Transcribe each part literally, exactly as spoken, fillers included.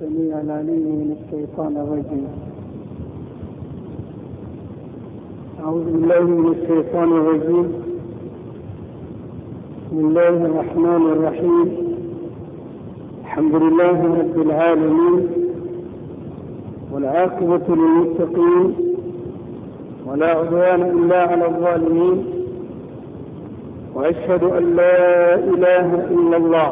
السميع العليم من الشيطان الرجيم. أعوذ بالله من الشيطان الرجيم. بسم الله الرحمن الرحيم. الحمد لله رب العالمين، والعاقبة للمتقين، ولا عدوان إلا على الظالمين، وأشهد أن لا إله إلا الله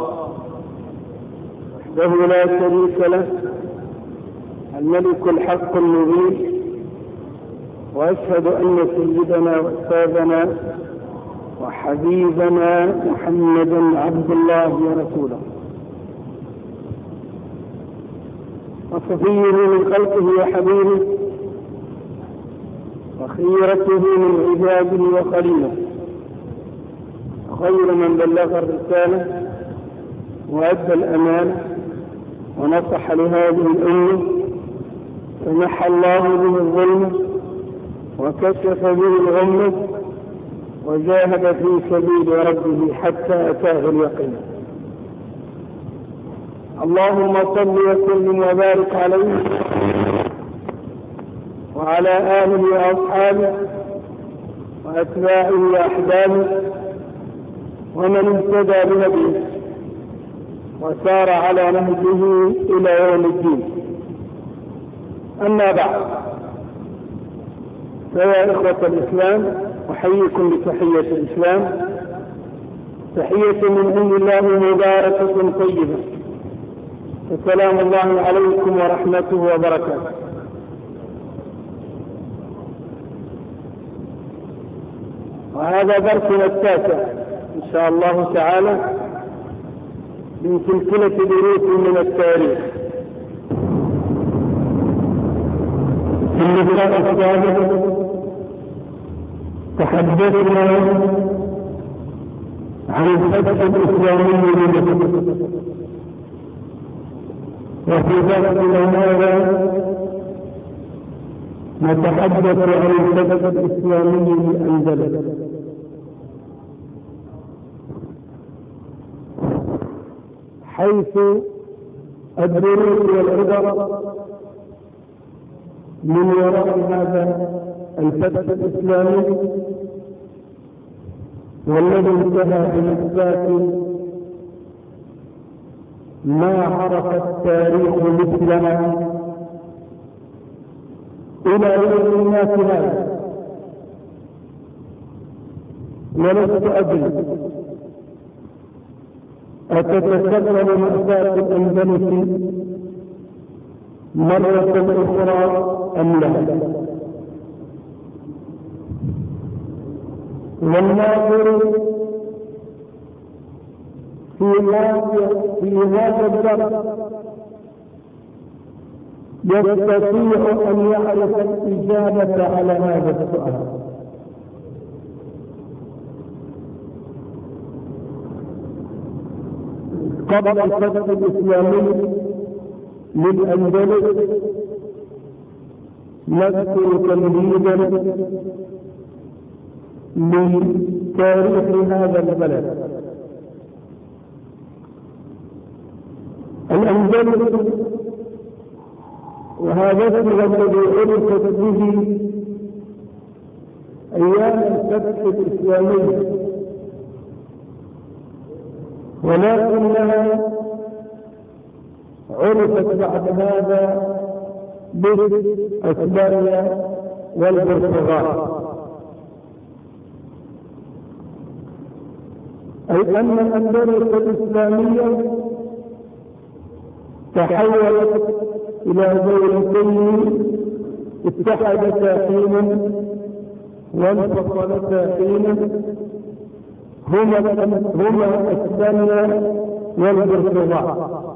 وحده لا شريك له الملك الحق المبين، وأشهد أن سيدنا وأستاذنا وحبيبنا محمدا عبد الله ورسوله وصفيه من خلقه وحبيبه وخيرته من عباده وخليله، خير من بلغ الرسالة وأدى الأمانة ونصح لهذه الأمة، فمحى الله به الظلم وكشف به الغمة، وجاهد في سبيل ربه حتى أتاه اليقين. اللهم صل وسلم وبارك عليه وعلى آله وأصحابه وأتباعه وأحبابه ومن اهتدى بهديه وسار على نهجه إلى يوم الدين. أما بعد، فيا إخوة الإسلام، أحييكم بتحية الإسلام، تحية من عند الله مباركة طيبة، السلام الله عليكم ورحمته وبركاته. وهذا درسنا التاسع إن شاء الله تعالى من سلسلة دروس من التاريخ. في اللقاء السابق تحدثنا عن الفتح الإسلامي لمصر، وفي درسنا هذا نتحدث عن الفتح الإسلامي للأندلس. حيث الدروس والعبر من وراء هذا الفتح الإسلامي، والذي انتهى بإثبات ما عرف التاريخ مثلنا إلى يوم الناس هذا. ولست أدري أتتكرر مأساة الأندلس مرة أخرى أم لا؟ والناظر في هذا الدرس يستطيع أن يعرف الإجابة على هذا السؤال. قبل الفتح الإسلامي للأندلس نذكر تمهيدا من تاريخ هذا البلد. الأندلس، وهذا الذي عرفت به أيام الفتح الإسلامي، ولكنها عرفت بعد هذا بأسبانيا والبرتغال، أي أن الأندلس الإسلامية تحولت إلى دولتين اتحدتا حينا وانفصلتا حينا، هما هما اسبانيا والبرتغال.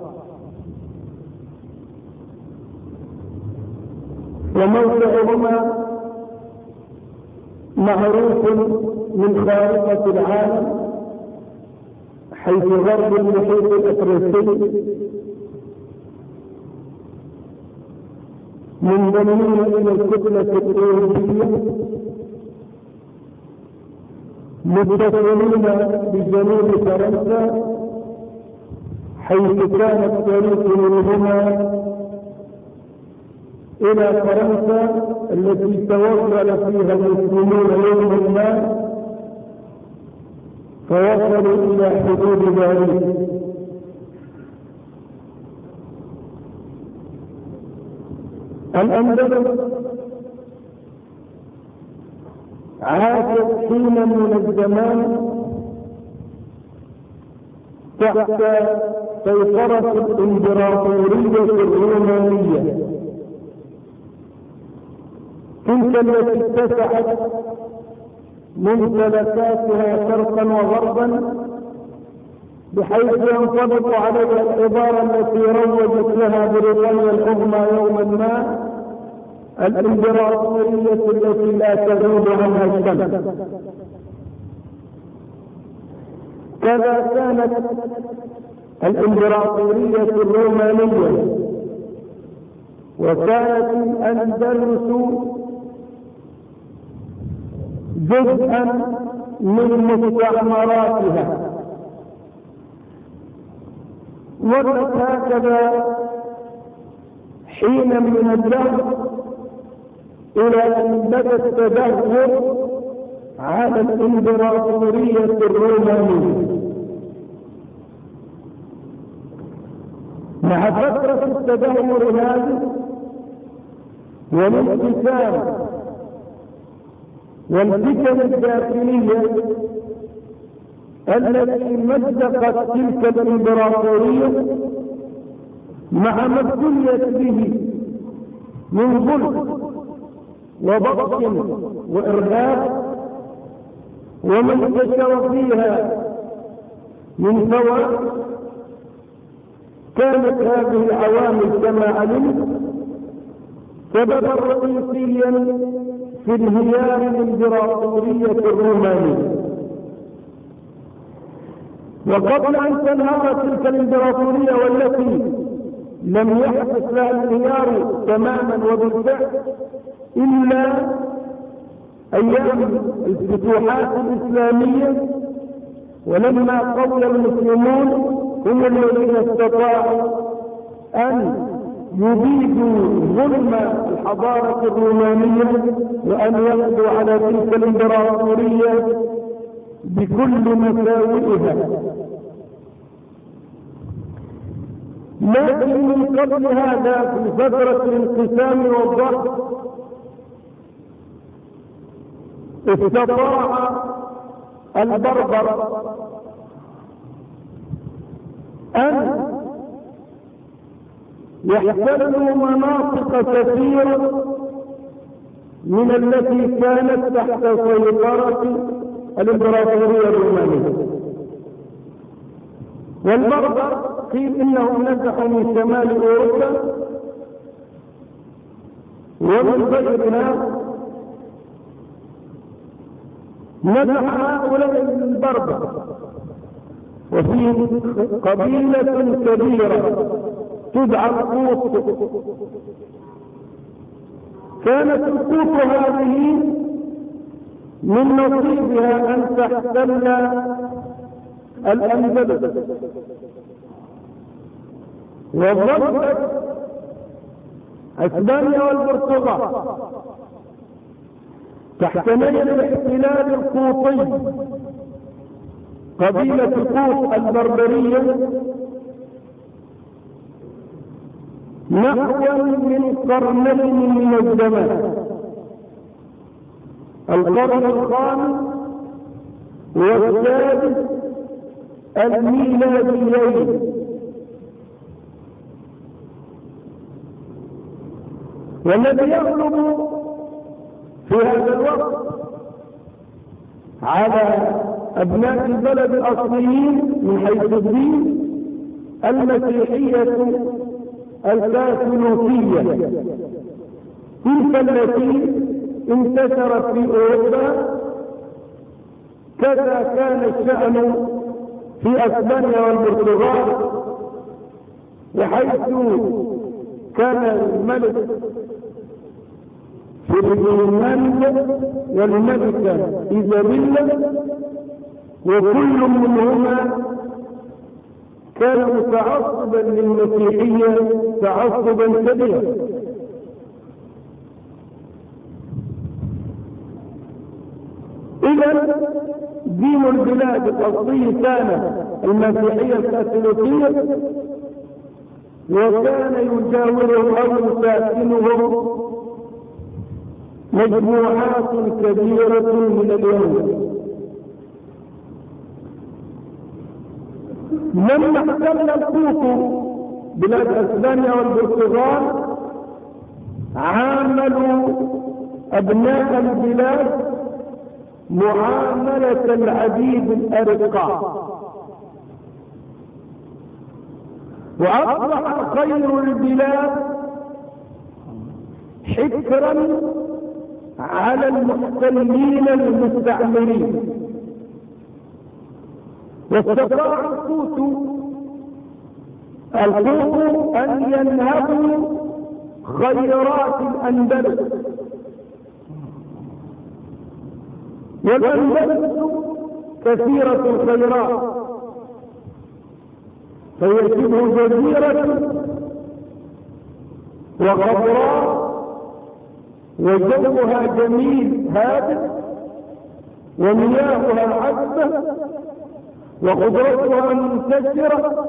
وموقعهما معروف من خارطة العالم، حيث غرب المحيط الأطلسي منضمين إلى الكتلة الأوروبية، متصلين بجنوب فرنسا، حيث كان الطريق منهما إلى فرنسا التي توغل فيها المسلمون يوما ما فوصلوا إلى حدود باريس. الأندلس عاشت حينا من الزمان تحت سيطرة الإمبراطورية الرومانية، تلك التي اتسعت ممتلكاتها شرقا وغربا بحيث ينطبق عليها العبارة التي روجت لها بريطانيا العظمى يوما ما: الإمبراطورية التي لا تغيب عنها الشمس. كذا كانت الإمبراطورية الرومانية، وكانت الأندلس جزءا من مستعمراتها. مرت هكذا حين من الدهر إلى أن بدأ التدهور على الإمبراطورية الرومانية. مع فترة التدهور هذه والانقسام والفتن الداخلية التي مزقت تلك الإمبراطورية مع ما ابتليت به من ظلم وبطش وإرهاب وما انتشر فيها من فوائد، كانت هذه العوامل كما علمت سببا رئيسيا في انهيار الإمبراطورية الرومانية. وقبل أن تنهار تلك الإمبراطورية والتي لم يحدث لها الانهيار تماما وبالفعل إلا أيام الفتوحات الإسلامية، ولما قول المسلمون هم الذين استطاعوا أن يبيدوا ظلم الحضارة الرومانية وأن يقضوا على تلك الإمبراطورية بكل مساوئها. لكن من قبل هذا في فترة الانقسام والضعف استطاع البربر أن يحتلوا مناطق كثيرة من التي كانت تحت سيطرة الإمبراطورية الرومانية. والبربر قيل إنهم نزحوا من شمال أوروبا ومن غيرها. نزح هؤلاء البربر وفي قبيلة كبيرة تدعى القوط. كانت القوط هذه من نصيبها أن تحتل الأندلس، وظلت اسبانيا والبرتغال تحت نيل الاحتلال القوطي، قبيلة القوط البربرية، نحو من قرنين من الزمان، القرن الخامس والسادس الميلاديين. والذي يغلب في هذا الوقت على أبناء البلد الأصليين من حيث الدين المسيحية الكاثوليكية، تلك التي انتشرت في أوروبا. كذا كان الشأن في اسبانيا والبرتغال، وحيث كان الملك فرديناند والملكة إيزابيلا وكل منهما كان متعصبا للمسيحية تعصبا كبيرا، إذا دين البلاد الأصلي كان المسيحية الكاثوليكية، وكان يجاوره أو يساكنه مجموعات كبيرة من اليهود. لما احتل القوط بلاد اسبانيا والبرتغال عاملوا ابناء البلاد معاملة العبيد الارقاء، واصبح خير البلاد حكرا على المحتلين المستعمرين. واستطاع القوط القوط ان ينهبوا خيرات الاندلس، والاندلس كثيرة الخيرات، فهي شبه جزيرة وخضراء وجوها جميل هادئ ومياهها عذبة وخضرتها منتشرة،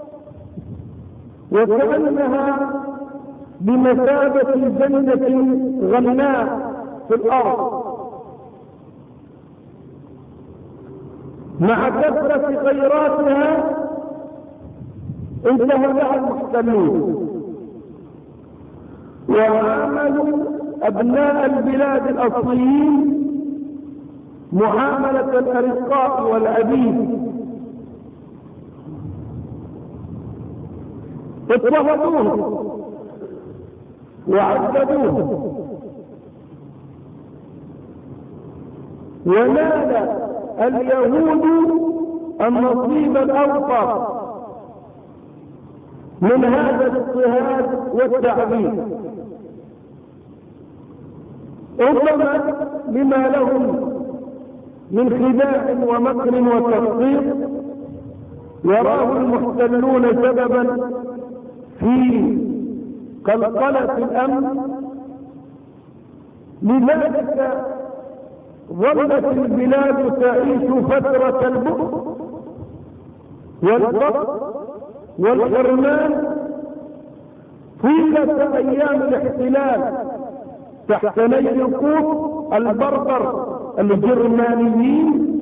وكأنها بمثابة جنة غناء في الأرض، مع كثرة خيراتها انتهزها المحتلون وعاملوا أبناء البلاد الأصليين معاملة الأرقاء والعبيد، اضطهدوهم وعذبوهم، ونال اليهود النصيب الأوفر من هذا الاضطهاد والتعذيب، ربما بما لهم من خداع ومكر وتخطيط يراه المحتلون سببا في قلقلة الأمن. لذلك ظلت البلاد تعيش فترة البؤس والفقر والحرمان طيلة أيام الاحتلال تحت نيل القوط البربر الجرمانيين.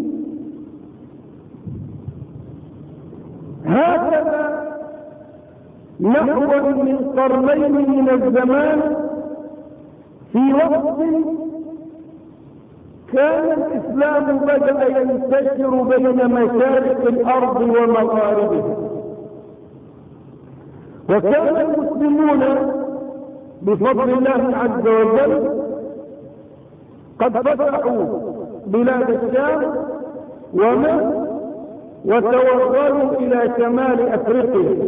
هكذا نحو من قرنين من الزمان في وقت كان الإسلام بدأ ينتشر بين مشارق الأرض ومغاربها، وكان المسلمون بفضل الله عز وجل قد فتحوا بلاد الشام ومن وتوغلوا إلى شمال أفريقيا،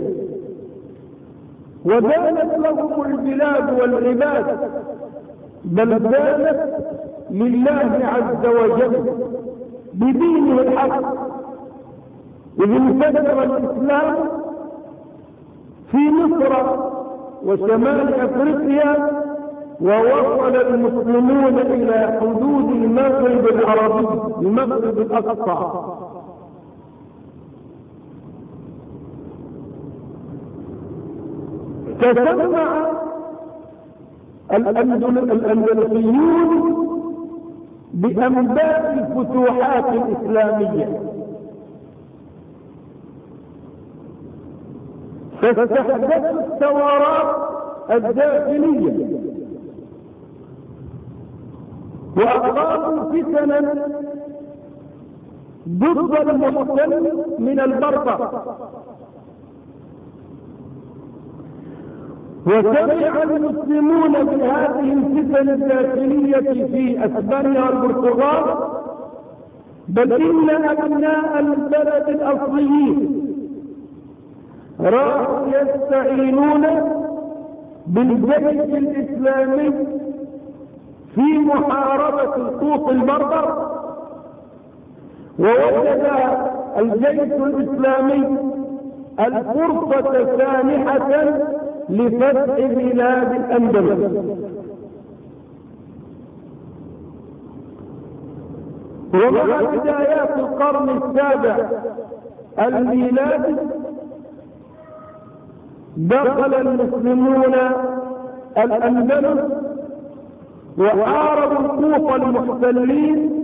ودانت لهم البلاد والعباد، بل دانت لله عز وجل بدينه الحق. إذ انتشر الإسلام في مصر وشمال أفريقيا، ووصل المسلمون إلى حدود المغرب العربي المغرب الأقصى. تسمع الأندلسيون بأنباء الفتوحات الإسلامية، فاستحدثوا الثورات الداخلية وأقاموا فتنا ضد المحتل من البربر، وسمع المسلمون بهذه الفتن الداخلية في اسبانيا والبرتغال، بل ان ابناء البلد الاصليين راحوا يستعينون بالجيش الاسلامي في محاربة القوط البربر، ووجد الجيش الاسلامي الفرصة سانحة لفتح بلاد الأندلس. ومع بدايات القرن السابع الميلادي دخل المسلمون الأندلس وحاربوا الكوفة المحتلين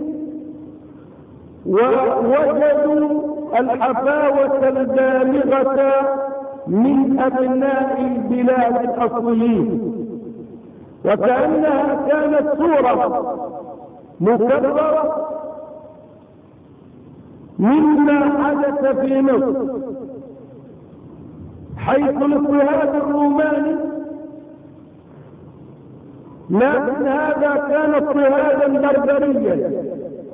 ووجدوا الحفاوة البالغة من أبناء البلاد الأصليين، وكأنها كانت صورة مكررة مما حدث في مصر، حيث الاضطهاد الروماني، لكن هذا كان اضطهادا بربريا.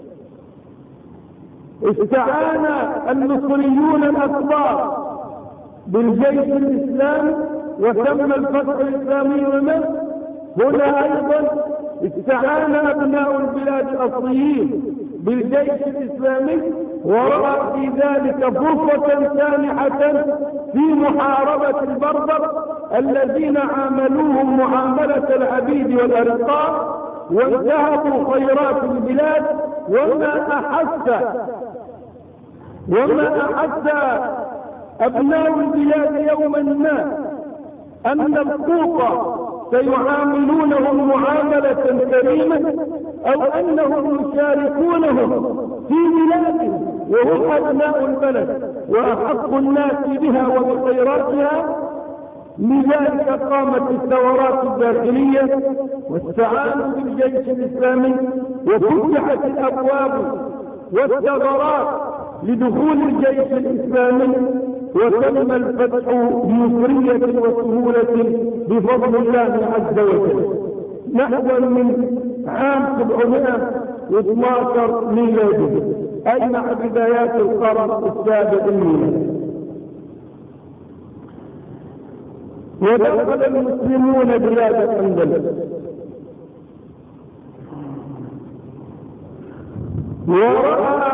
استعان المصريون الأكبار بالجيش الإسلامي وتم الفتح الإسلامي لمصر. هنا أيضا استعان أبناء البلاد الأصليين بالجيش الإسلامي، ورأى في ذلك فرصة سانحة في محاربة البربر الذين عاملوهم معاملة العبيد والأرقاء وانتهبوا خيرات البلاد. وما أحس وما أحس أبناء البلاد يوما ما أن الكوفة سيعاملونهم معاملة كريمة، أو أنهم يشاركونهم في بلادهم وهم أبناء البلد وأحق الناس بها وبخيراتها. لذلك قامت الثورات الداخلية واستعانوا بالجيش الإسلامي وفتحت الأبواب والثغرات لدخول الجيش الإسلامي، وتم الفتح بيسرية وسهولة بفضل الله عز وجل نحو من عام سبعمائة واثني عشر ميلادي، أي مع بدايات القرن السابع الميلادي. ودخل المسلمون بلاد الأندلس ورأى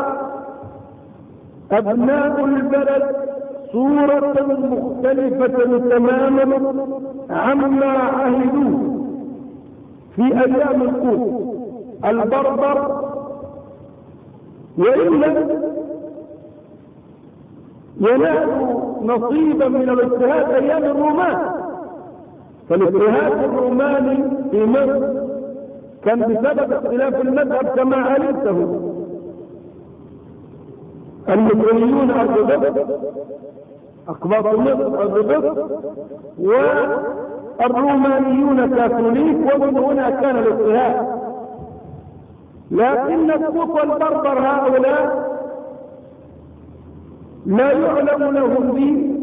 أبناء البلد صورة مختلفة تماما عما عهدوه في أيام الكوفة البربر، وإلا ينالوا نصيبا من الاضطهاد أيام الرومان. فالاضطهاد الروماني في مصر كان بسبب اختلاف المذهب كما علمته. المصريون أرض أقباط مصر أرض، والرومانيون كاثوليك، ومن هنا كان الاضطهاد. لكن الكوفة البربر هؤلاء لا يعلم لهم به،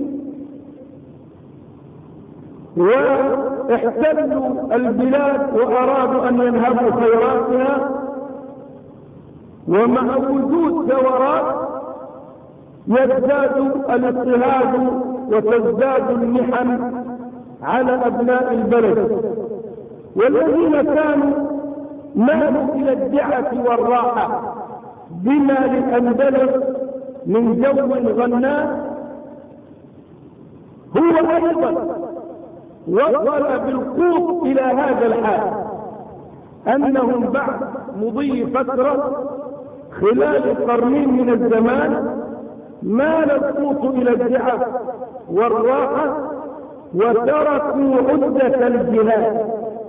واحتلوا البلاد وأرادوا أن ينهبوا خيراتها، ومع وجود ثورات يزداد الاضطهاد وتزداد المحن على أبناء البلد، والذين كانوا مالوا إلى الدعة والراحة بما للأندلس من جو غناء. هو أيضا وصل بالخوف إلى هذا الحال، أنهم بعد مضي فترة خلال قرنين من الزمان مال الخوف إلى الدعة والراحة وتركوا عدة الجهاد،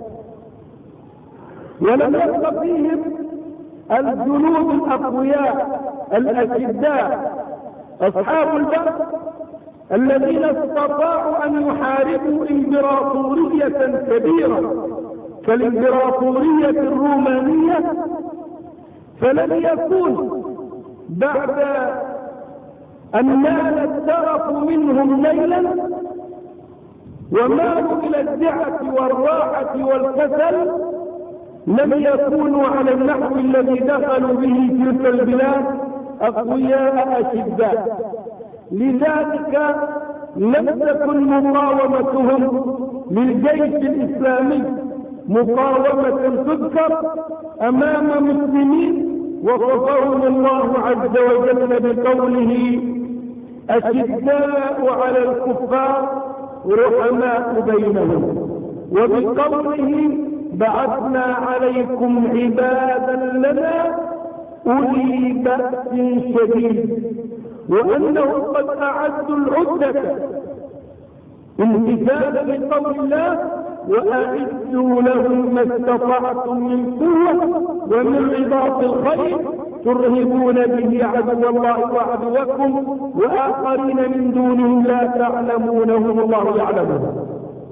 ولم يبق فيهم الجنود الأقوياء الأشداء أصحاب البأس الذين استطاعوا أن يحاربوا إمبراطورية كبيرة كالإمبراطورية الرومانية. فلم يكون بعد أن نال الترف منهم ليلا ومالوا إلى الدعة والراحة والكسل، لم يكونوا على النحو الذي دخلوا به تلك البلاد أقوياء أشداء. لذلك لم تكن مقاومتهم للجيش الإسلامي مقاومة تذكر أمام مسلمين وصفهم الله عز وجل بقوله أشداء على الكفار رحماء بينهم، وبقوله بعثنا عليكم عبادا لنا أولي بأس شديد، وأنهم قد أعدوا العدة امتثالا لقول الله: وأعدوا لهم ما استطعتم من قوة ومن رباط الخيل ترهبون به عدو الله وعدوكم وآخرين من دونهم لا تعلمونهم الله يعلمهم.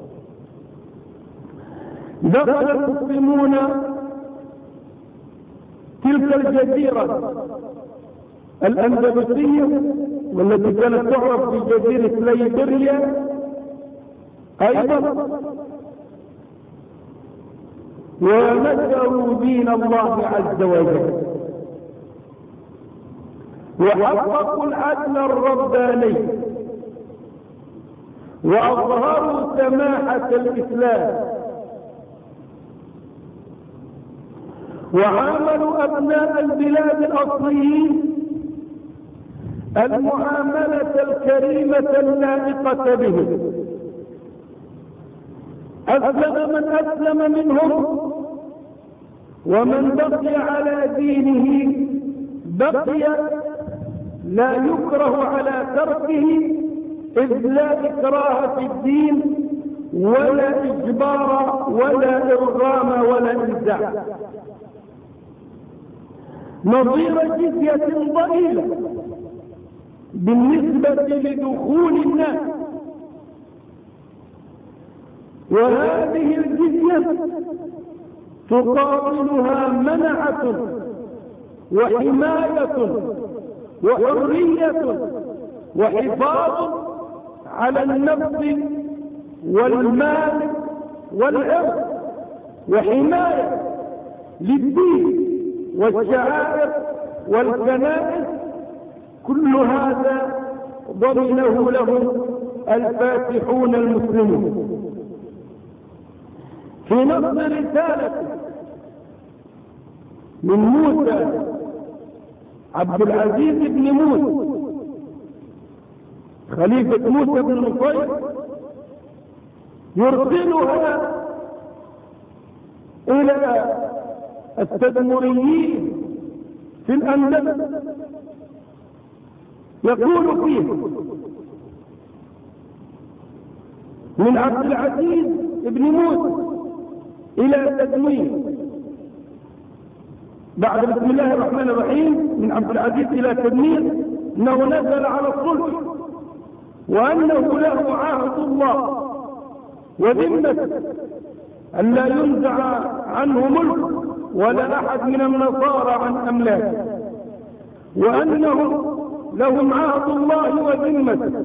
دخل المسلمون تلك الجزيرة الأندلسية والتي كانت تعرف بجزيرة ليبريا أيضا، ونشروا دين الله عز وجل، وحققوا العدل الرباني، وأظهروا سماحة الإسلام، وعاملوا أبناء البلاد الأصليين المعاملة الكريمة اللائقة بهم. أسلم من أسلم منهم، ومن بقي على دينه بقي لا يكره على تركه، إذ لا إكراه في الدين ولا إجبار ولا إرغام ولا إلزام، نظير جزية ضئيلة بالنسبة لدخول الناس. وهذه الجزية تقابلها منعة وحماية وحرية وحفاظ على النفس والمال والعرض، وحماية للدين والشعائر والكنائس. كل هذا ضمنه له الفاتحون المسلمون. في نص رسالة من موسى عبد العزيز بن موسى خليفة موسى بن نصير يرسلها إلى التدمريين في الأندلس، يقول فيه: من عبد العزيز بن موسى إلى تدمير. بعد بسم الله الرحمن الرحيم من عبد العزيز إلى تدمير أنه نزل على الصلح، وأنه له عهد الله وذمة أن لا ينزع عنه ملك ولا أحد من النصارى عن أملاكه، وأنهم لهم عهد الله وذمة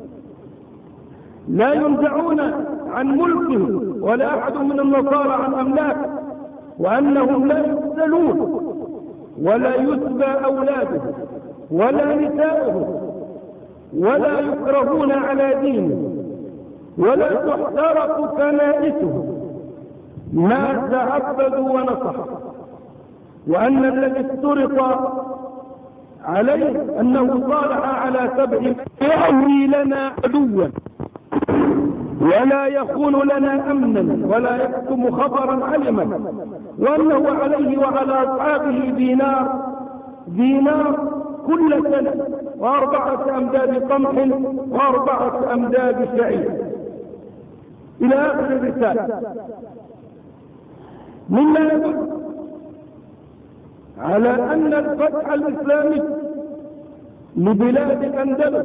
لا ينزعون عن ملكه ولا أحد من النصارى عن أملاكه، وأنهم لا يقتلون ولا يسبى أولادهم ولا نساؤهم ولا يكرهون على دينه ولا تحترق كنائسهم ما تعبدوا ونصحوا، وأن الذي افترط عليه أنه صالح على سبع يأوي لنا عدوا ولا يخون لنا أمنا ولا يكتم خبرا علما، وأنه عليه وعلى أصحابه دينار دينار كل سنة وأربعة أمداد قمح وأربعة أمداد شعير إلى آخر الرسالة. مما يدل على أن الفتح الإسلامي لبلاد الأندلس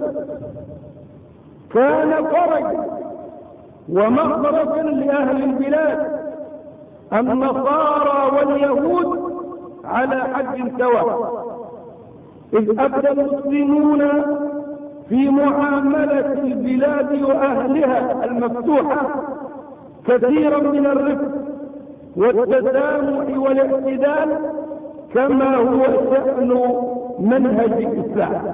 كان فرجا ومخرجا لأهل البلاد النصارى واليهود على حد سواء، إذ أبدى المسلمون في معاملة البلاد وأهلها المفتوحة كثيرا من الرفق والتسامح والاعتدال، كما هو شأن منهج الإسلام.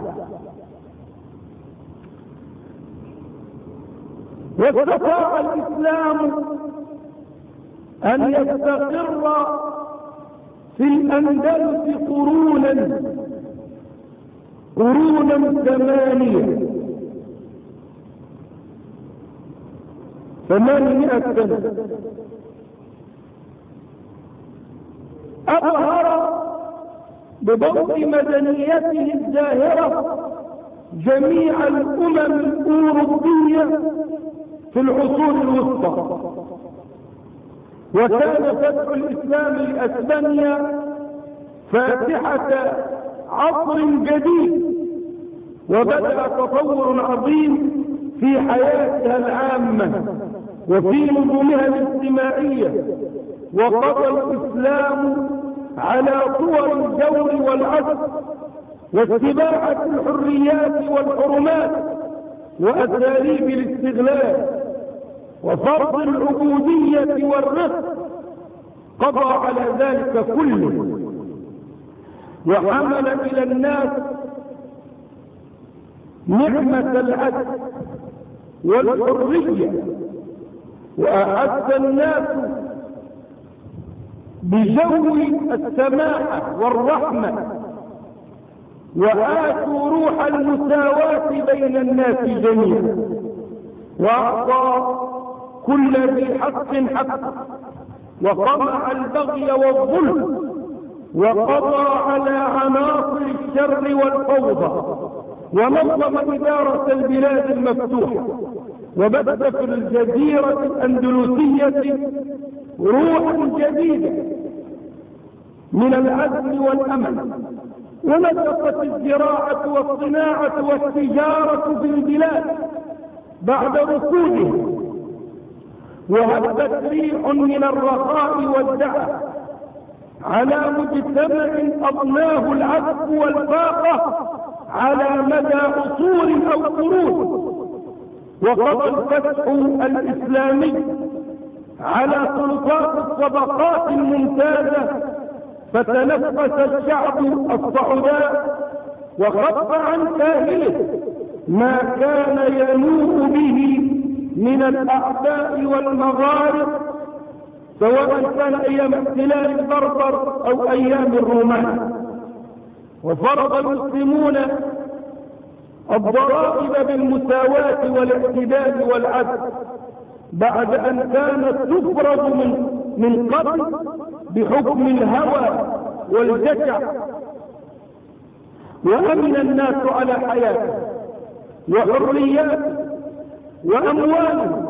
واستطاع الإسلام أن يستقر في الأندلس قرونا قرونا ثمانية ثمانمائة سنة، بضوء مدنيته الزاهرة جميع الأمم الأوروبية في العصور الوسطى. وكان فتح الإسلام لأسبانيا فاتحة عصر جديد، وبدأ تطور عظيم في حياتها العامة وفي نظامها الاجتماعية، وقضى الإسلام على صور الجور والعدل واتباعة الحريات والحرمات وأساليب الاستغلال وفرض العبودية والرفق، قضى على ذلك كله، وحمل إلى الناس نعمة العدل والحرية، وأعز الناس بجو السماحة والرحمة، وآتوا روح المساواة بين الناس جميعا، وأعطى كل ذي حق حقه، وقمع البغي والظلم، وقضى على عناصر الشر والفوضى، ونظم إدارة البلاد المفتوحة، وبث في الجزيرة الأندلسية روحا جديدة من العزم والأمل، ونشطت الزراعة والصناعة والتجارة في البلاد بعد ركودها، وهبت ريح من الرخاء والدعة على مجتمع أضناه العفو والفاقة على مدى عصور أو قرون. وقضى الفتح الإسلامي على سلطات الطبقات الممتازة، فتنفس الشعب الصعداء وخف عن كاهله ما كان ينوء به من الأعداء والمغارب، سواء كان أيام احتلال البربر أو أيام الرومان. وفرض المسلمون الضرائب بالمساواة والاعتدال والعدل بعد أن كانت تفرض من من قبل بحكم الهوى والجشع، وأمن الناس على حياته وحرياته وأموالهم.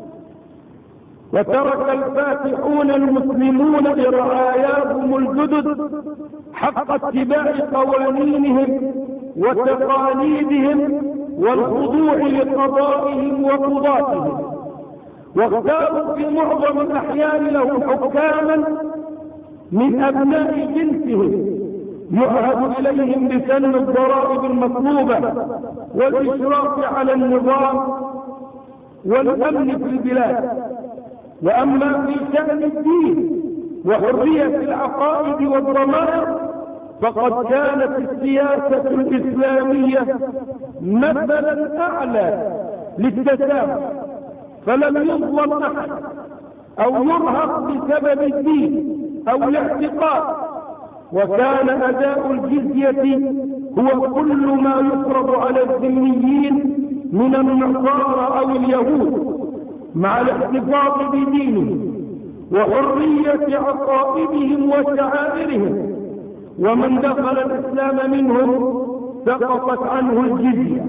وترك الفاتحون المسلمون لرعاياهم الجدد حق اتباع قوانينهم وتقاليدهم والخضوع لقضائهم وقضاتهم، واختاروا في معظم الأحيان لهم حكاما من أبناء جنسهم يعهد إليهم بسن الضرائب المطلوبة والإشراف على النظام والأمن في البلاد. وأما في شأن الدين وحرية العقائد والضمائر، فقد كانت السياسة الإسلامية مثلا أعلى للتسامح، فلم يظلم أحد أو يرهق بسبب الدين أو الاعتقاد. وكان أداء الجزية هو كل ما يفرض على الذميين من النصارى أو اليهود، مع الاحتفاظ بدينهم وحرية عقائدهم وشعائرهم. ومن دخل الإسلام منهم سقطت عنه الجزية،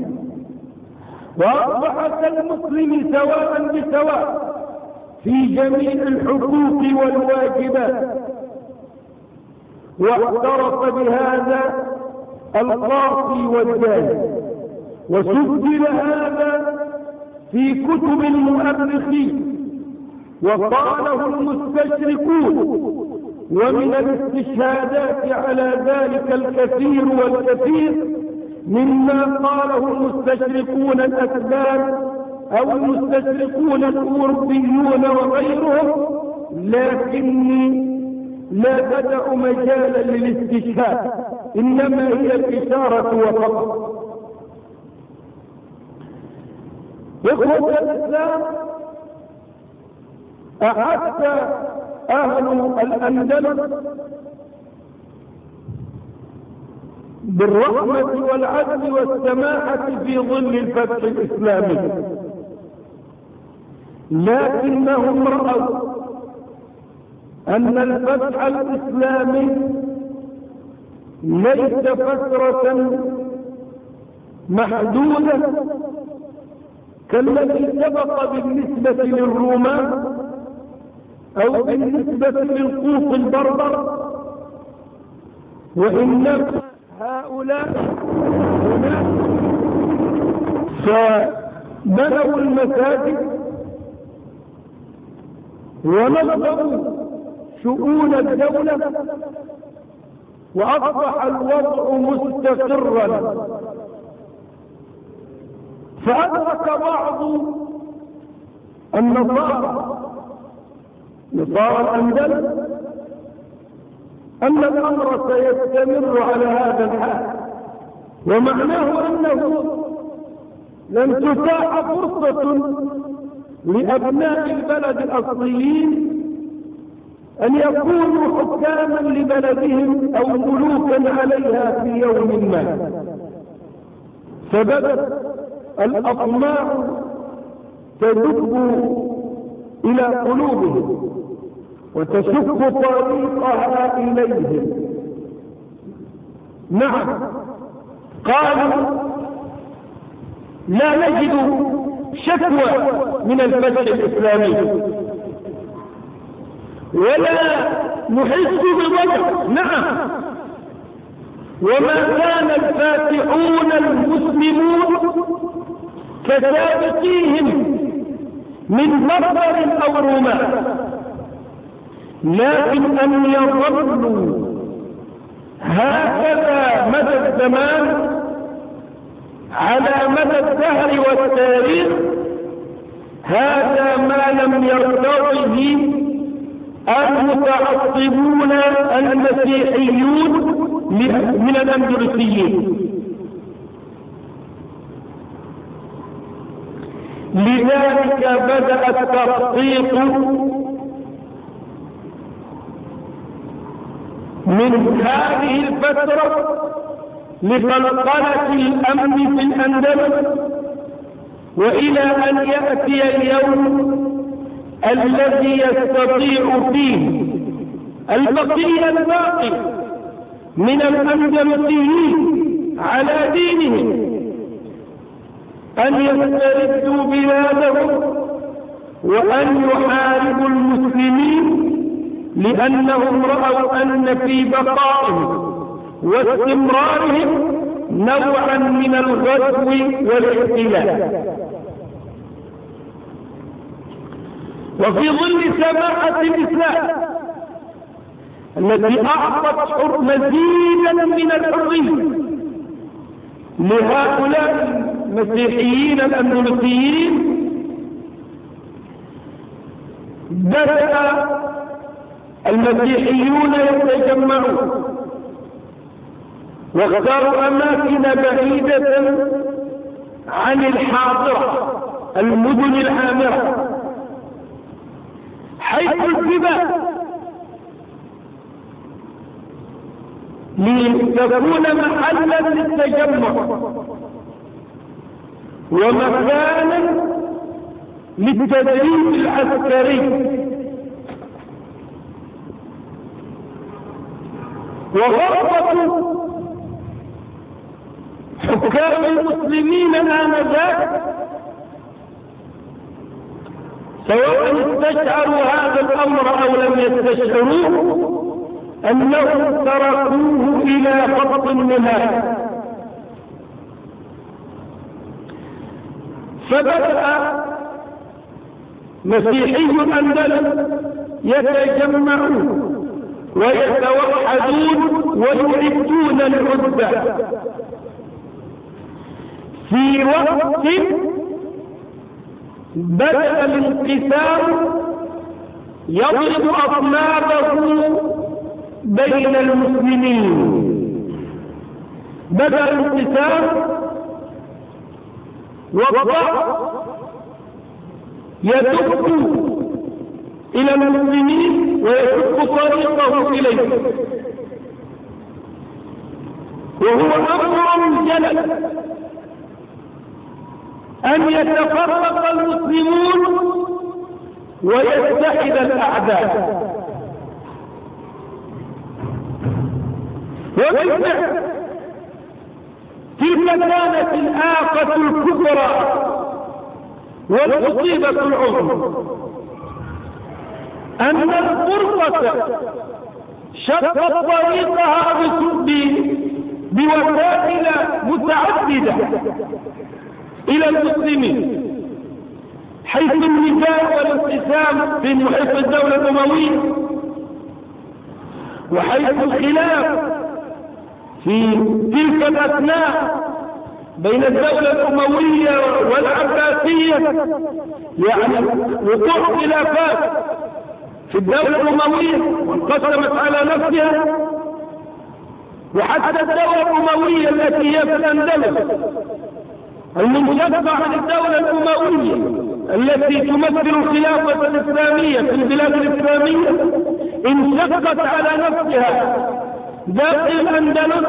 وأصبح كالمسلم سواء بسواء في جميع الحقوق والواجبات. واعترف بهذا القاضي والداعي، وسجل هذا في كتب المؤرخين، وقاله المستشرقون، ومن الاستشهادات على ذلك الكثير والكثير مما قاله المستشرقون الأسبان أو المستشرقون الأوروبيون وغيرهم، لكني لا أدع مجالا للاستشهاد، إنما هي الإشارة وفقط. إخوة الإسلام، أحس أهل الأندلس بالرحمة والعدل والسماحة في ظل الفتح الإسلامي، لكنهم رأوا أن الفتح الإسلامي ليس فترة محدودة كالذي سبق بالنسبة للرومان أو بالنسبة للقوط البربر، وإنما هؤلاء هناك فبنوا المساجد ونظموا شؤون الدولة، وأصبح الوضع مستقرا. فأدرك بعض النصارى نصارى الأندلس أن الأمر سيستمر على هذا الحال، ومعناه أنه لن تتاح فرصة لأبناء البلد الأصليين أن يكونوا حكاما لبلدهم أو ملوكا عليها في يوم ما. فبدت الأطماع تدب إلى قلوبهم وتشق طريقها إليهم. نعم، قالوا لا نجد شكوى من الفتح الإسلامي ولا نحس بوجع. نعم، وما كان الفاتحون المسلمون كسابقيهم من بربر أو رومان، لكن أن يظلوا هكذا مدى الزمان على مدى الدهر والتاريخ، هذا ما لم يرتضه المتعصبون المسيحيون من الأندلسيين. لذلك بدأ التخطيط من هذه الفترة لقلقلة الأمن في الأندلس، وإلى أن يأتي اليوم الذي يستطيع فيه البقية الباقي من الأندلسيين على دينهم أن يستردوا بلادهم وأن يحاربوا المسلمين، لأنهم رأوا أن في بقائهم واستمرارهم نوعا من الغزو والاحتلال. وفي ظل سماحة الإسلام التي أعطت مزيدا من الحرية لهؤلاء المسيحيين الأندلسيين، بدأ المسيحيون يتجمعون واختاروا أماكن بعيدة عن الحاضرة المدن العامرة حيث الجبال، لتكون محلا للتجمع ومكانا للتدريب العسكري. وغربة حكام المسلمين آنذاك سواء استشعروا هذا الأمر أو لم يستشعروه أنهم تركوه إلى خط النهاية. فبدأ مسيحي الأندلس يتجمعون ويتوحدون ويعدون العدة في وقت بدأ الانقسام يضرب أطنابه بين المسلمين. بدأ الانقسام والضعف يدق إلى المسلمين ويدق طريقه إليه، وهو أمر جلل أن يتفرق المسلمون ويتحد الأعداء. وبالفعل تلك كانت الآفة الكبرى والمصيبة العظمى، أن الفرقة شقت طريقها بوسائل متعددة إلى المسلمين، حيث النزاع والانقسام في محيط الدولة الأموية، وحيث الخلاف في تلك الأثناء بين الدولة الأموية والعباسية، يعني وقوع خلافات في الدولة الأموية وانقسمت على نفسها، وحتى الدولة الأموية التي هي في الأندلس المنشقة عن الدولة الأموية التي تمثل الخلافة الإسلامية في البلاد الإسلامية انشقت على نفسها داخل الأندلس،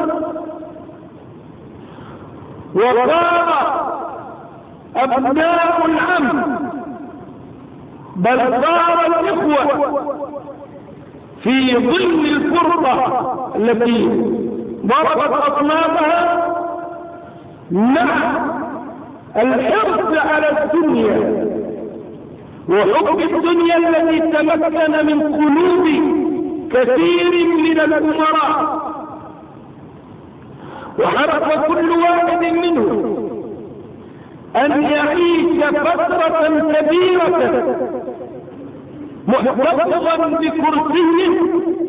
وصار أبناء العم بل صار الإخوة في ظل الفرقة التي ضربت أصنامها مع الحرص على الدنيا وحب الدنيا التي تمكن من قلوب كثير من الأمراء، وحرص كل واحد منهم أن يعيش فترة كبيرة محتفظا بكرسيه،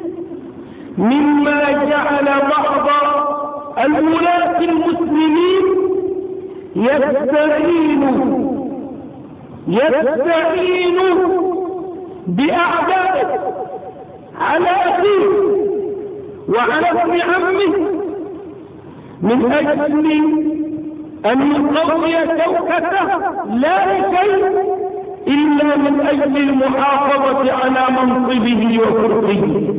مما جعل بعض الولاة المسلمين يستعين يستعين بأعدائه على أخيه وعلى ابن عمه من أجل أن يقوي شوكته، لا لشيء إلا من أجل المحافظة على منصبه وفرقه.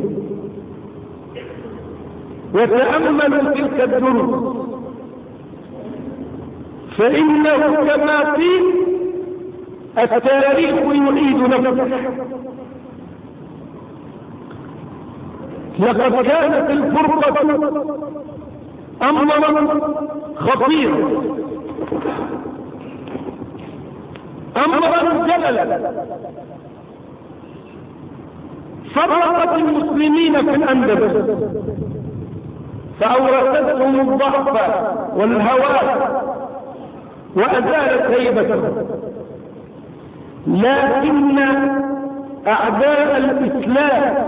وتأملوا تلك الدروس، فإنه كما في التاريخ يعيد نفسه. لقد كانت الفرقة أمرا خطيرا، أمرا جللا، فرقت المسلمين في الأندلس فأورثتهم الضعف والهوان وأزالت هيبتهم، لكن أعداء الإسلام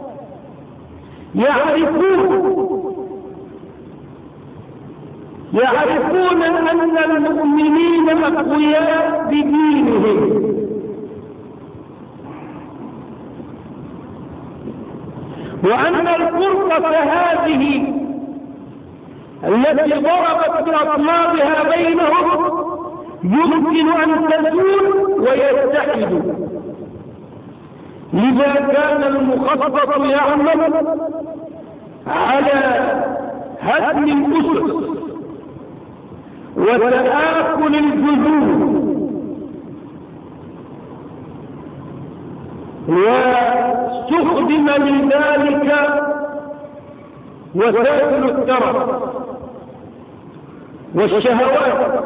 يعرفون يعرفون أن المؤمنين أقوياء بدينهم، وأن الفرقة هذه التي ضربت بأطنابها بينهم يمكن أن تزول ويتحدوا. لذا كان المخطط يعمل على هدم الأسس وتآكل الجذور، واستخدم لذلك وسائل الترف والشهوات،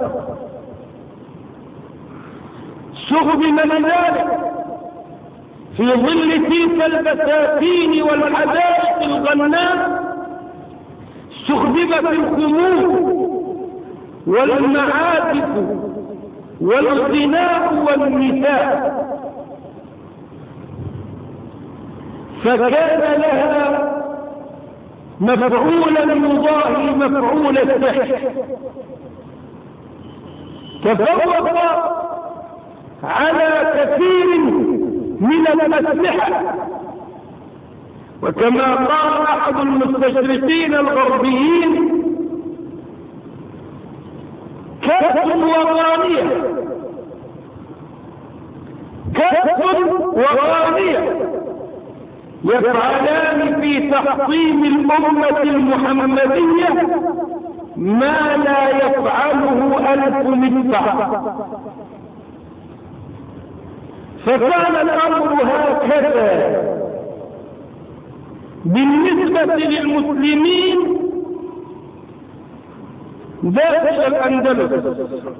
استخدم لذلك في ظل تلك البساتين والحدائق الغناء، استخدمت الخمور والمعازف والغناء والنساء، فكان لها مفعولا يضاهي مفعول السحر. تفوق على كثير من المسلحة، وكما قال أحد المستشرقين الغربيين: كأس وغانية، كأس وغانية يفعلان في تحطيم الأمة المحمدية ما لا يفعله ألف مدفع. فكان الأمر هكذا بالنسبة للمسلمين داخل الأندلس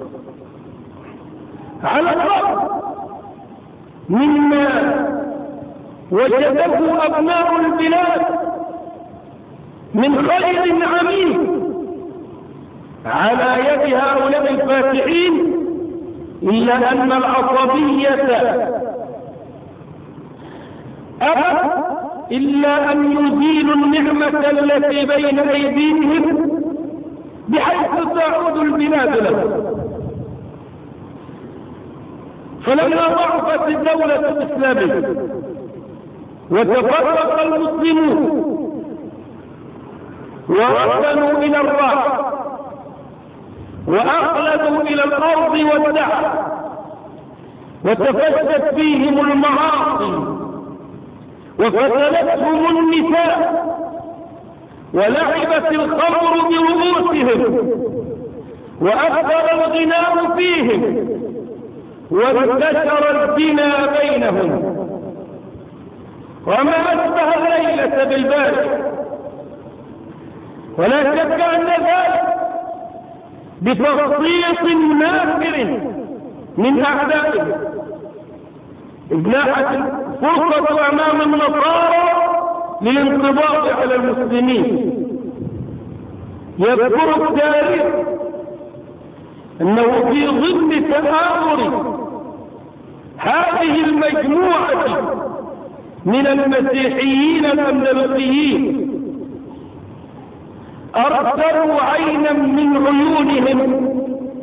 على الرغم مما وجده أبناء البلاد من خير عميم على يد هؤلاء الفاتحين، إلا أن العصبية أبى إلا أن يزيلوا النعمة التي بين أيديهم بحيث تعود البلاد لهم. فلما ضعفت الدولة الإسلامية وتفرق المسلمون ووصلوا إلى الراحة وأخلدوا إلى الأرض والدعم وتفشت فيهم المعاصي وفتلتهم النساء ولعبت الخمر برؤوسهم وأكثر الغناء فيهم وانتشر الزنا بينهم، وما أشبه الليلة بالبارحة. ولا شك أن ذلك بتخطيط نافر من أعدائهم، إبلاحة فرصة أمام النصارى للانقضاض على المسلمين. يذكر التاريخ أنه في ظل تآمر هذه المجموعة من المسيحيين الأندلسيين أرسلوا عينا من عيونهم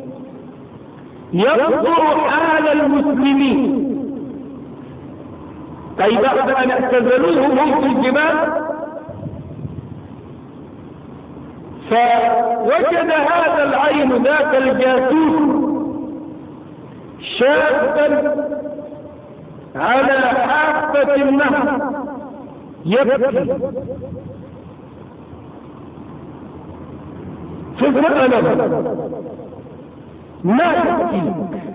ينظر حال المسلمين، أي بعد أن اعتزلوهم هم في الجبال، فوجد هذا العين ذاك الجاسوس شابا على حافة النهر يبكي، فسأله: ما يبكيك؟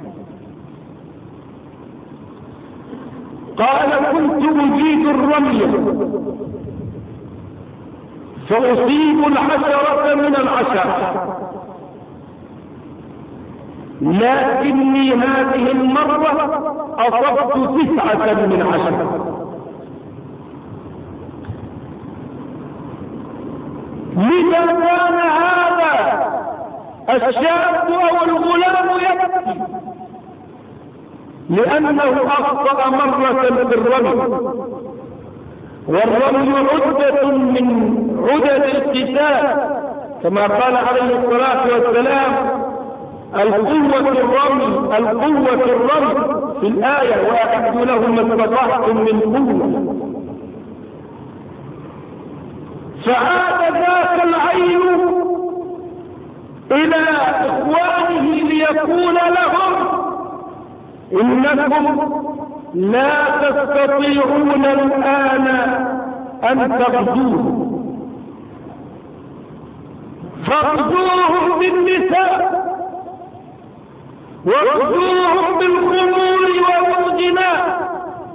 قال: كنت أجيد الرمية فأصيب العشرة من العشرة، لكني هذه المرة أصبت تسعة من عشرة. لذا كان هذا الشاب أو الغلام يبكي لأنه أخطأ مرة في الرمي، والرمي عدة من عدد القتال كما قال عليه الصلاة والسلام: القوة الرمي القوة الرمي في الآية: وأعدوا لهم ما استطعتم من قوة. فعاد ذاك العين إلى إخوانه ليقول لهم: إنكم لا تستطيعون الآن أن تغزوه، فاغزوهم بالنساء واغزوهم بالخمور والغناء.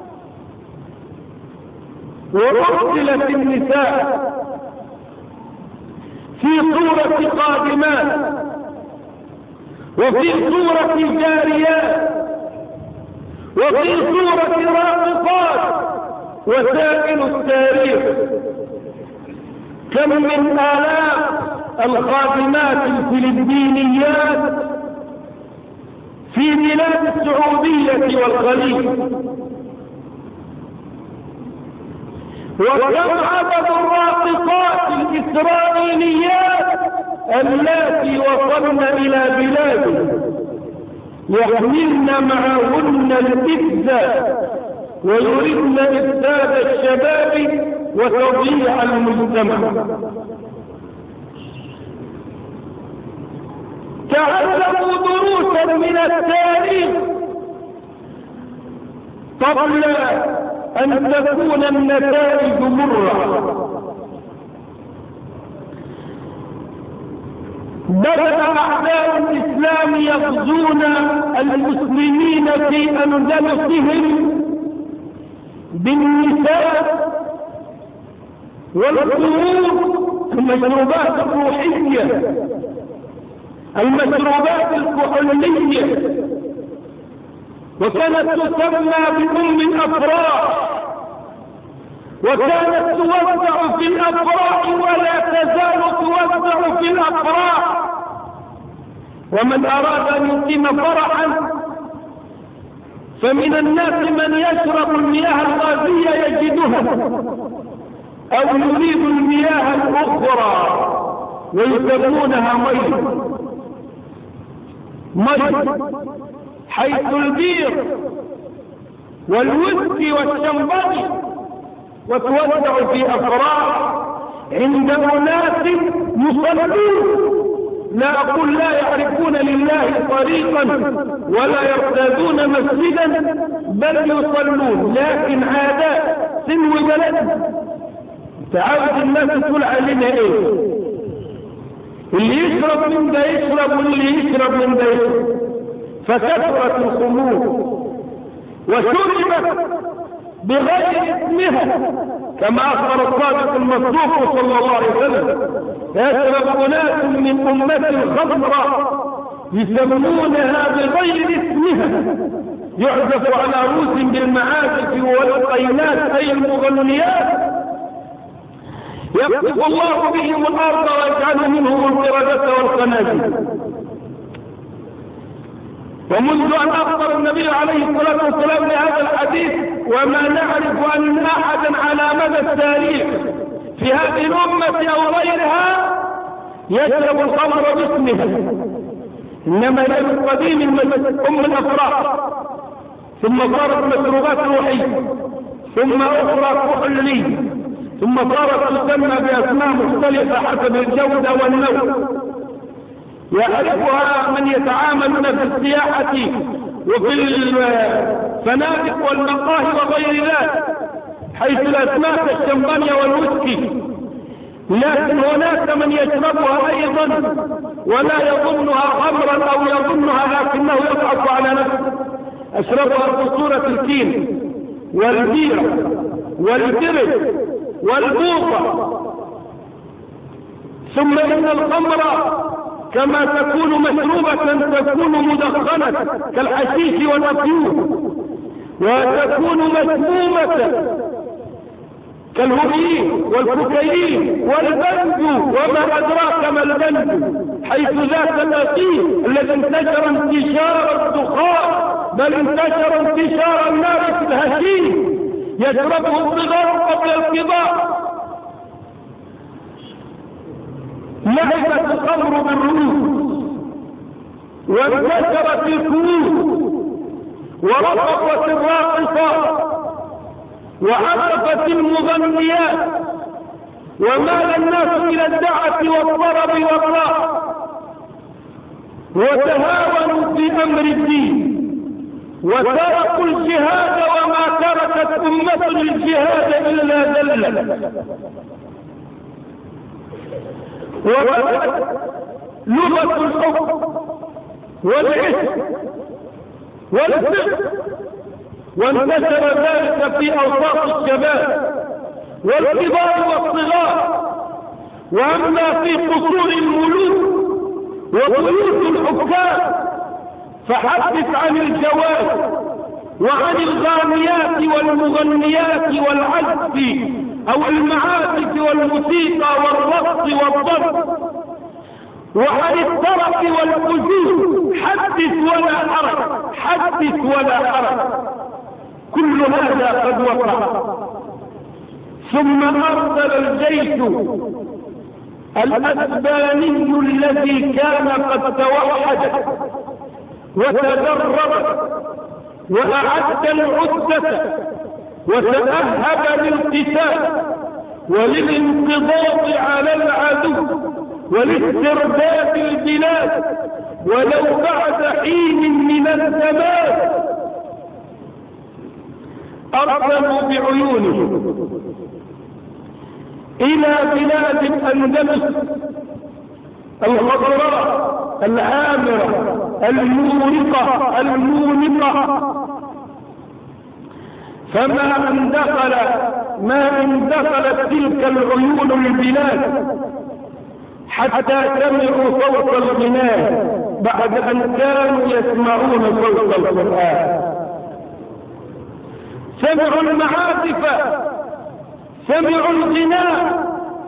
وأرسلت النساء في صورة قادمات وفي صورة جاريات وفي صورة راقصات، وسائل التاريخ كم من آلاف الخادمات الفلبينيات في بلاد السعودية والخليج، وكم عدد الراقصات الإسرائيليات التي وصلن إلى بلادنا يحملن معهن الإفساد ويردن إفساد الشباب وتضييع المجتمع. تعلموا دروسا من التاريخ قبل أن تكون النتائج مرة. بدأ أعداء الإسلام يغزون المسلمين في أندلسهم بالنساء والخمور المشروبات الروحية المشروبات الكحولية، وكانت تسمى بأم الأفراح، وكانت توزع في الأفراح ولا تزال توزع في الأفراح. ومن أراد أن يقيم فرحا فمن الناس من يشرب المياه الغازية يجدها، أو يريد المياه الأخرى ويسمونها مي مي حيث البير والويسكي والشمباني، وتوزع في أفراح عند أناس يصلون، لا أقول لا يعرفون لله طريقا ولا يرتادون مسجدا، بل يصلون، لكن عادات سنو بلد. تعود الناس تقول علينا ايه؟ اللي يشرب من ده يشرب واللي يشرب من ده يشرب، فكثرت الخمور وشربت بغير اسمها، كما أخبر الصادق المصدوق صلى الله عليه وسلم: يشرب أناس من أمة خضراء يسمونها بغير اسمها، يعزف على رؤوس بالمعازف والقينات أي المغنيات، يقذف الله بهم الأرض ويجعل منهم القردة والخنازير. ومنذ أن أخبر النبي عليه الصلاة والسلام بهذا الحديث وما نعرف أن أحدا على مدى التاريخ في هذه الأمة أو غيرها يشرب الخمر باسمها، إنما هي من قديم أم الأفراح، ثم صارت مشروبات روحية، ثم أخرى كحولية، ثم صارت تسمى بأسماء مختلفة حسب الجودة والنوع، يعرفها من يتعاملون في السياحة وفي الفنادق والمقاهي وغير ذلك، حيث الأسماء كالشمبانيا والويسكي، لكن هناك من يشربها أيضا ولا يظنها خمرا أو يظنها لكنه يضحك على نفسه. أشربها بصورة الكين والبيرة والبرد والبوطة. ثم إن الخمر كما تكون مشروبة تكون مدخنة كالحشيش والأفيون، وتكون مسمومة كالهروين والكوكايين والبنجو وما أدراك ما البنجو، حيث ذاك الأثير الذي انتشر انتشار الدخان، بل انتشر انتشار النار في الهشيم، يشربه الصغار قبل الكبار. لعبت الخمر بالرؤوس وانتشرت الكؤوس ورقصت الراقصات وعزفت المغنيات، ومال الناس إلى الدعة والطرب والراحة، وتهاونوا في أمر الدين وتركوا الجهاد، وما تركت أمة الجهاد إلا ذلة. وبدأت لغة الحب والعشق والفقه، وانتشر ذلك في أوساط الشباب والكبار والصغار. وأما في قصور الملوك وبيوت الحكام فحدث عن الجواز وعن الغانيات والمغنيات والعزف أو المعازف والموسيقى والرقص والضرب، وعن الترف والفجور، حدث ولا حرج، حدث ولا حرج، كل هذا قد وقع. ثم أرسل الجيش الأسباني الذي كان قد توحد وتدرب وأعد العدة وتأهب للقتال وللانقضاض على العدو ولاسترداد البلاد، ولو بعد حين من الزمان. أرسلوا بعيونهم إلى بلاد الأندلس الخضراء العامرة المورقة المونقة، فما ان دخل ما ان دخلت تلك العيون البلاد حتى سمعوا صوت الغناء بعد أن كانوا يسمعون صوت القرآن. سمعوا المعازف، سمعوا الغناء،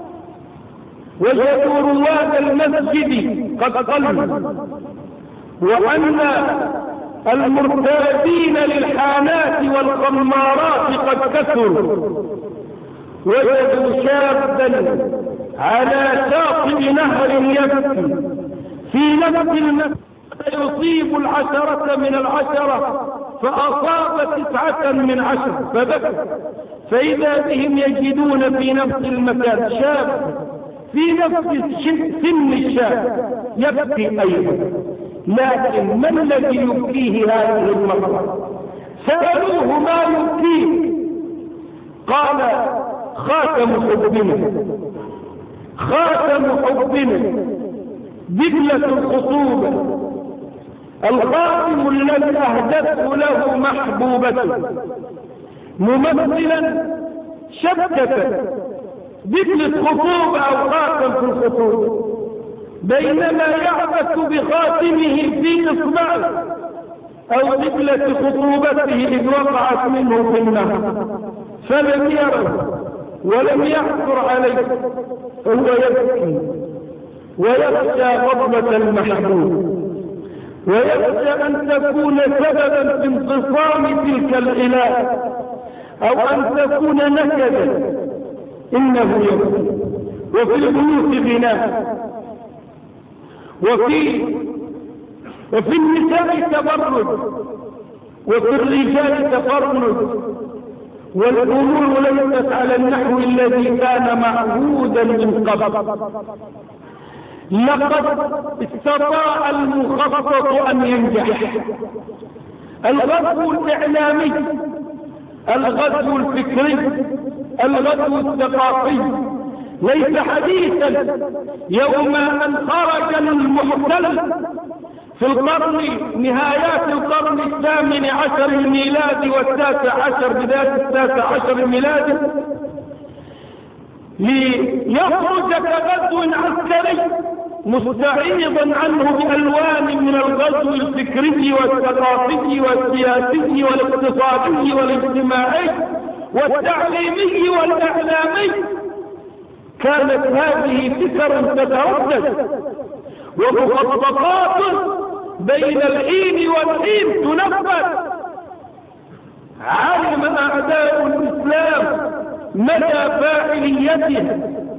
وجدوا رواد المسجد قد قلوا، وأن المرتادين للحانات والخمارات قد كثروا. وجدوا شابا على شاطئ نهر يبكي في نفس المسجد يصيب العشرة من العشرة فأصاب تسعة من عشرة فبكى، فإذا بهم يجدون في نفس المكان شاب في نفس سن الشاب يبكي أيضا، لكن من الذي يبكيه هذه المرة؟ سألوه ما يبكيه؟ قال خاتم حبنا، خاتم حبنا، دبلة الخطوبة، الخاتم الذي أهدته له محبوبته، ممثلا شبكة دبلة خطوبة أو خاتم في الخطوبة، بينما يعبث بخاتمه في إصبعه أو دبلة خطوبته إذ وقعت منه في النهر فلم يره ولم يحضر عليه، هو يبكي ويخشى غضبة المحبوب، ويخشى أن تكون سببا في انفصام تلك الإله أو أن تكون نكدا. إنه يبكي. وفي البيوت غناء، وفي وفي النساء تبرج، وفي الرجال تفرج، والأمور ليست على النحو الذي كان معهودا من قبل. لقد استطاع المخطط أن ينجح. الغزو الإعلامي، الغزو الفكري، الغزو الثقافي ليس حديثا. يوم أن خرج المحتل في القرن نهايات القرن الثامن عشر الميلادي والتاسع عشر بداية التاسع عشر الميلادي ليخرج كغزو عسكري مستعيضا عنه بألوان من الغزو الفكري والثقافي والسياسي والاقتصادي والاجتماعي والتعليمي والإعلامي. كانت هذه فكر تتردد ومخططات بين الحين والحين تنفذ. علم أعداء الإسلام مدى فاعليتها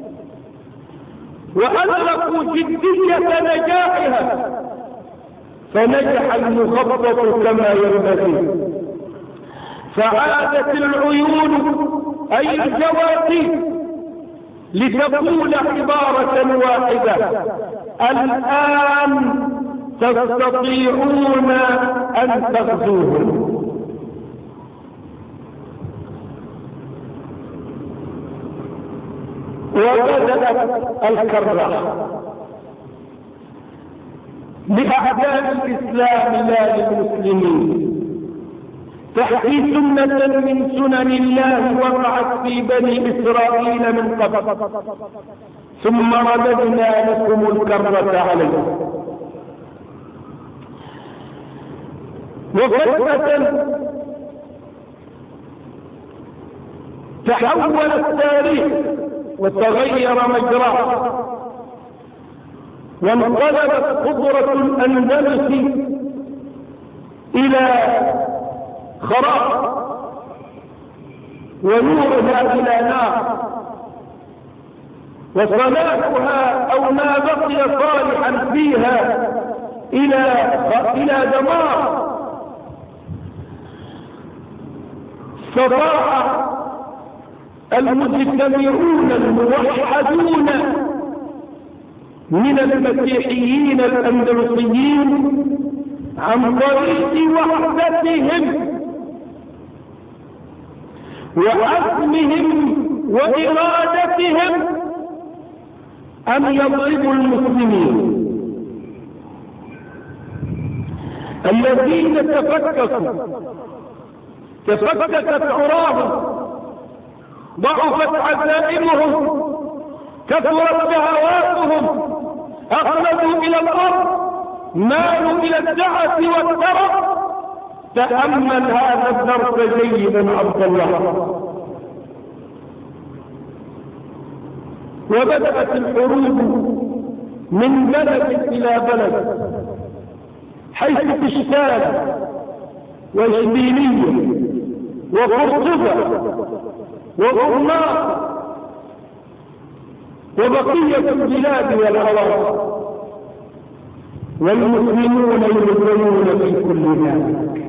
وأدركوا جدية نجاحها، فنجح المخطط كما ينبغي، فعادت العيون أي الجواسيس لتقول عبارة واحدة: الآن تستطيعون أن تغزوهم. وبدأت الكرة لأعداء الإسلام لا للمسلمين، تحكي سنة من سنن الله وقعت في بني إسرائيل من قبل، ثم رددنا لكم الكرة عليهم. وفجأة تحول التاريخ وتغير مجراه، وانقلبت قدرة الأندلس إلى خراب ونورها إلى نار، وصلاحها أو ما بقي صالحا فيها إلى إلى دمار. استطاع المجتمعون الموحدون من المسيحيين الأندلسيين عن طريق وحدتهم وعزمهم وإرادتهم أن يضربوا المسلمين الذين تفككوا تفككت عراهم، ضعفت عزائمهم، كثرت شهواتهم، أخلدوا إلى الأرض، مالوا إلى الدعة والترف. تأمل هذا الدرس جيدا عبد الله. وبدأت الحروب من بلد إلى بلد، حيث تشتال وإشبيلية وقرطبة وغرناط وبقية البلاد والعراق، والمسلمون يبذلون في كل ذلك.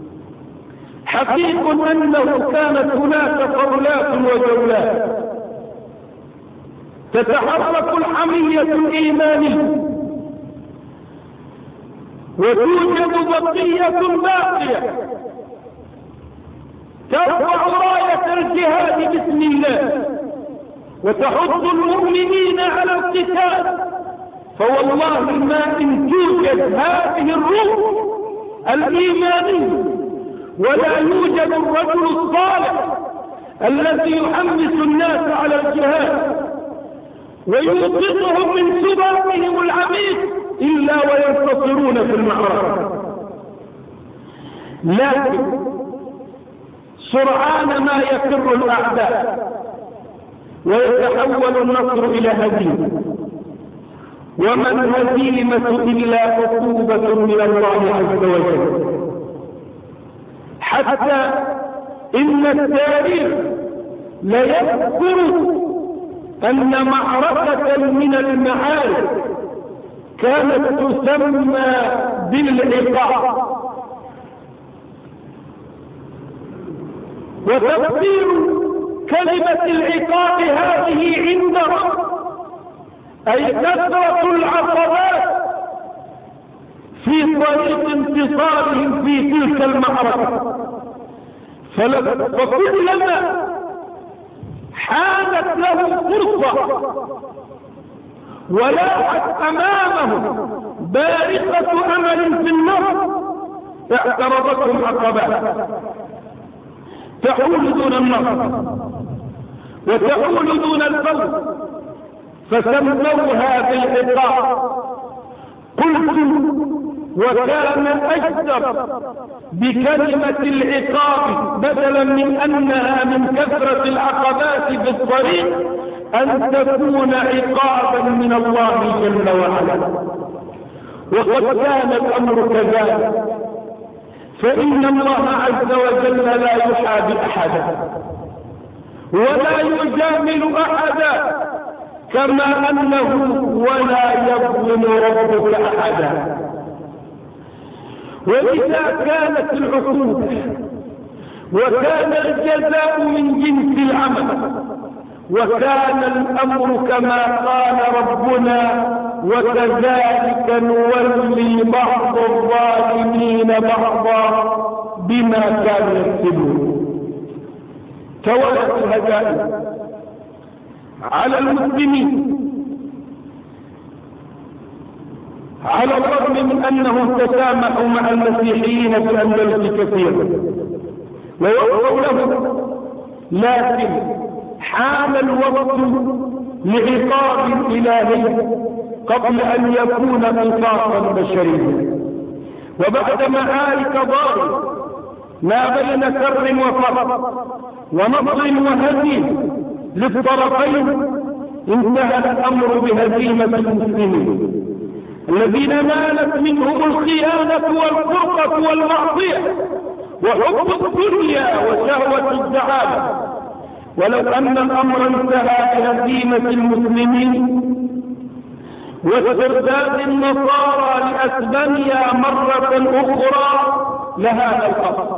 حقيق أنه كانت هناك قولات وجولات تتحرك الحمية الإيمانية، وتوجد بقية باقية ترفع راية الجهاد باسم الله وتحض المؤمنين على القتال. فوالله ما إن توجد هذه الروح الإيمانية ولا يوجد الرجل الصالح الذي يحمس الناس على الجهاد ويوقظهم من سباقهم العميق إلا وينتصرون في المعركة. لكن سرعان ما يفر الأعداء ويتحول النصر إلى هزيمة، وما الهزيمة إلا عقوبة من الله عز وجل. حتى إن التاريخ ليذكر أن معركة من المعارك كانت تسمى بالعقاب، وتفسير كلمة العقاب هذه عندهم أي كثرة العقبات في طريق انتصارهم في تلك المعركة. فكلما حانت لهم فرصة ولاحت أمامهم بارقة أمل في النصر اعترضتهم عقبات تحول دون النصر وتحول دون الفوز، فسموها بالعقاب. قلت وكان أجدر بكلمة العقاب بدلا من أنها من كثرة العقبات في الطريق أن تكون عقابا من الله جل وعلا. وقد كان الأمر كذلك، فإن الله عز وجل لا يحابي أحدا ولا يجامل أحدا، كما أنه ولا يظلم ربك أحدا. وإذا كانت العقوبة وكان الجزاء من جنس العمل وكان الأمر كما قال ربنا وكذلك نولي بعض الظالمين بعضا بما كانوا يكسبون. توالت الهزائم على المسلمين على الرغم من أنهم تسامحوا مع المسيحيين في أندلس كثيرا ووقفوا لهم، لكن حان الوقت لعقاب إلهي قبل أن يكون قصاصا بشريا. وبعد معارك ضارة ما بين كر وفر ونصر وهزيمة للطرفين، انتهى الأمر بهزيمة المسلمين الذين نالت منهم الخيانة والفرقة والمعصية وحب الدنيا وشهوة الزعامة. ولو أن الأمر انتهى بهزيمة المسلمين واسترداد النصارى لأسبانيا مرة أخرى لهذا الأمر.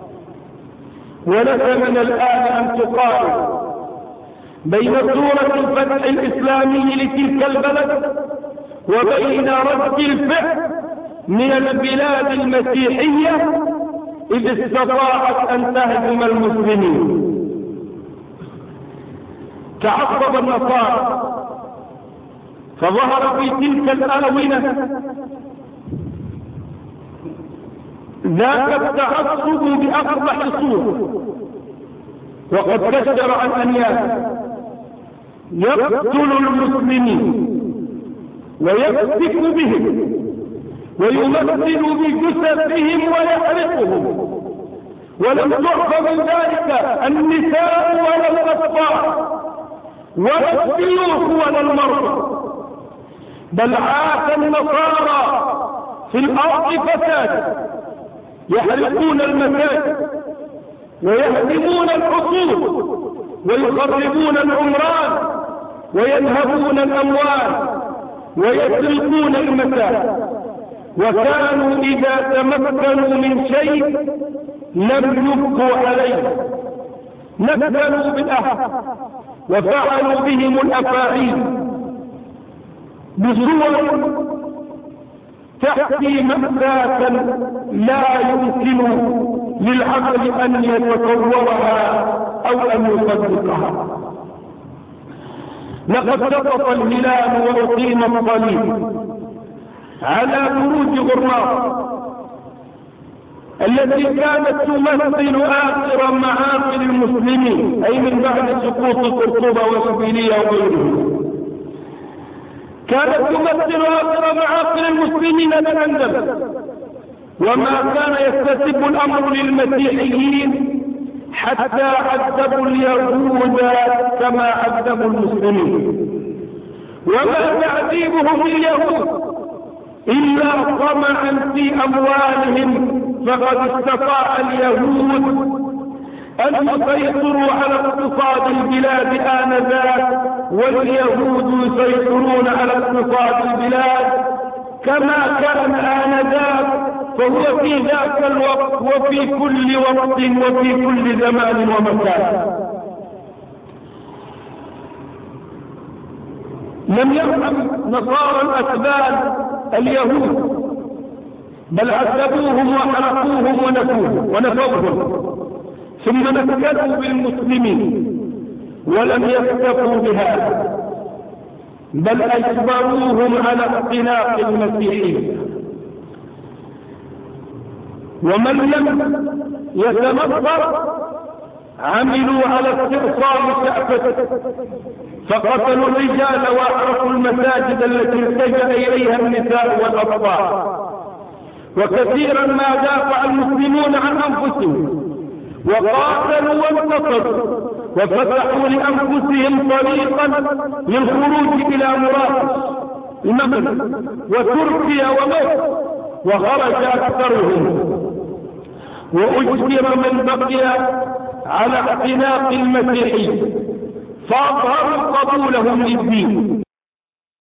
ولك من الآن أن تقارن بين صورة الفتح الإسلامي لتلك البلد وبين رد الفعل من البلاد المسيحية إذ استطاعت أن تهزم المسلمين. تعصب النصارى فظهر في تلك الآونة ذاك التعصب بأقبح صورة، وقد كسر عن أنياب يقتل المسلمين ويفتك بهم ويمثل بجثثهم ويحرقهم. ولم تعف من ذلك النساء ولا الأطفال ولا الشيوخ ولا المرضى، بل عاش النصارى في الأرض فساد، يحرقون المساجد ويهدمون الحصول ويخربون العمران وينهبون الأموال ويسرقون المتاع. وكانوا إذا تمكنوا من شيء لم يبقوا عليه، نكلوا بالأهل وفعلوا بهم الأفاعيل بصور تحكي مأساة لا يمكن للعقل أن يتصورها أو أن يصدقها. لقد سقط الهلال وأقيم الصليب على بروج غراء التي كانت تمثل آخر معاقل المسلمين، أي من بعد سقوط قرطبة وإسبيلية وغيرهم. كانت تمثل آخر معاقل المسلمين الأندلس، وما كان يستتب الأمر للمسيحيين حتى عذبوا اليهود كما عذبوا المسلمين. وما تعذيبهم اليهود إلا طمعا في أموالهم، فقد استطاع اليهود أن يسيطروا على اقتصاد البلاد آنذاك، واليهود يسيطرون على اقتصاد البلاد كما كان آنذاك، فهو في ذاك الوقت وفي كل وقت وفي كل زمان ومكان. لم يرحم نصارى الأسبان اليهود، بل عذبوهم وحرقوهم ونفوهم، ثم نكلوا بالمسلمين ولم يكتفوا بهذا، بل أجبروهم على اختناق المسيحية. ومن لم يتنصر عملوا على استئصال شأفته، فقتلوا الرجال وأحرقوا المساجد التي التجأ إليها النساء والأطفال. وكثيرا ما دافع المسلمون عن أنفسهم وقاتلوا وانتصروا وفتحوا لأنفسهم طريقا للخروج إلى مراكش المغرب وتركيا ومصر، وخرج أكثرهم وأجبر من بقي على اعتناق المسيحي، فأظهروا قبولهم للدين.